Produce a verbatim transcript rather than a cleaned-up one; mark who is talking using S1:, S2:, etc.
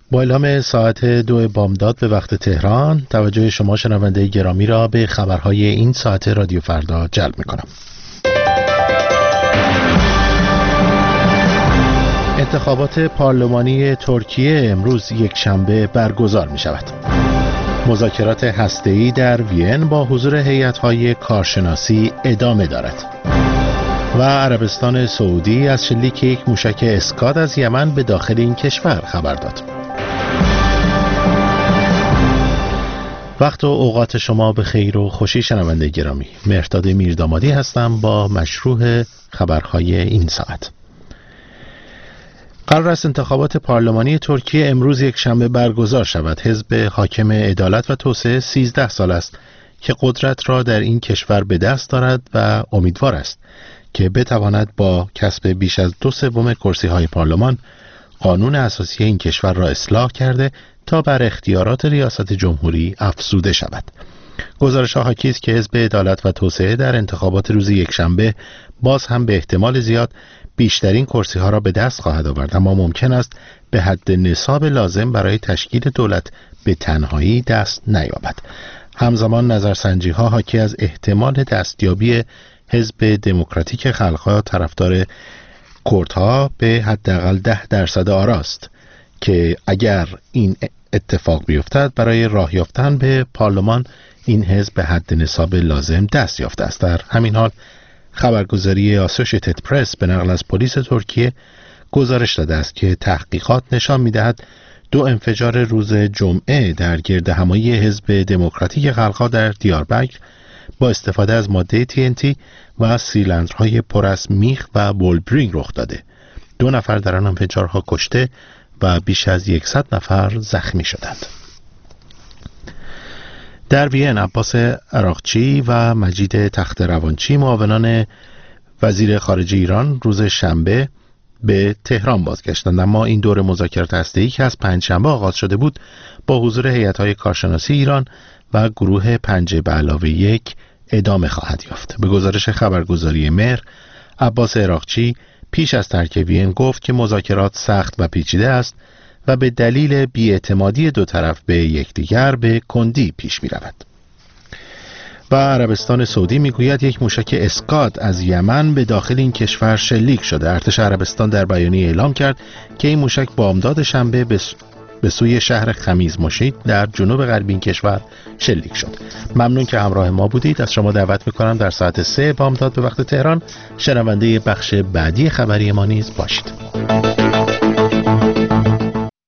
S1: با اعلام ساعت دو بامداد به وقت تهران، توجه شما شنونده گرامی را به خبرهای این ساعت رادیو فردا جلب می‌کنم. انتخابات پارلمانی ترکیه امروز یک شنبه برگزار می‌شود. مذاکرات هسته‌ای در وین با حضور هیئت‌های کارشناسی ادامه دارد. و عربستان سعودی از شلیک یک موشک اسکاد از یمن به داخل این کشور خبر داد. وقت و اوقات شما به خیر و خوشی شنونده گرامی. مهرداد میردامادی هستم با مشروع خبرهای این ساعت. قرار است انتخابات پارلمانی ترکیه امروز یک شنبه برگزار شود. حزب حاکم عدالت و توسعه سیزده سال است که قدرت را در این کشور به دست دارد و امیدوار است که بتواند با کسب بیش از دو سوم کرسی های پارلمان قانون اساسی این کشور را اصلاح کرده تا بر اختیارات ریاست جمهوری افزوده شود. گزارش ها حاکی است که حزب عدالت و توسعه در انتخابات روز یکشنبه باز هم به احتمال زیاد بیشترین کرسی ها را به دست خواهد آورد، اما ممکن است به حد نصاب لازم برای تشکیل دولت به تنهایی دست نیابد. همزمان نظرسنجی ها حاکی از احتمال دستیابی حزب دموکراتیک خلق‌ها طرفدار کردها به حداقل ده درصد آراست که اگر این اتفاق بیفتد برای راه یافتن به پارلمان این حزب به حد نصاب لازم دست یافته است. در همین حال خبرگزاری آسوشیتد پرس به نقل از پلیس ترکیه گزارش داده است که تحقیقات نشان می‌دهد دو انفجار روز جمعه در گردهمایی حزب دموکراتیک خلق‌ها در دیاربکر با استفاده از ماده تی ان تی و سیلندرهای پر از میخ و بولبرینگ رخ داده. دو نفر در آن انفجارها کشته و بیش از صد نفر زخمی شدند. در وین عباس عراقچی و مجید تخت روانچی معاونان وزیر خارجه ایران روز شنبه به تهران بازگشتند، اما این دور مذاکرات هسته‌ای که از پنجشنبه آغاز شده بود با حضور هیئت‌های کارشناسی ایران و گروه پنج به علاوه یک ادامه خواهد یافت. به گزارش خبرگزاری مهر، عباس عراقچی پیش از ترک وین گفت که مذاکرات سخت و پیچیده است و به دلیل بی‌اعتمادی دو طرف به یکدیگر به کندی پیش می‌رود. و عربستان سعودی میگوید یک موشک اسکاد از یمن به داخل این کشور شلیک شده. ارتش عربستان در بیانیه اعلام کرد که این موشک بامداد شنبه به به سوی شهر خمیز مشید در جنوب غربی این کشور شلیک شد. ممنون که همراه ما بودید. از شما دعوت میکنم در ساعت سه بامداد به وقت تهران شنونده بخش بعدی خبری ما نیز باشید.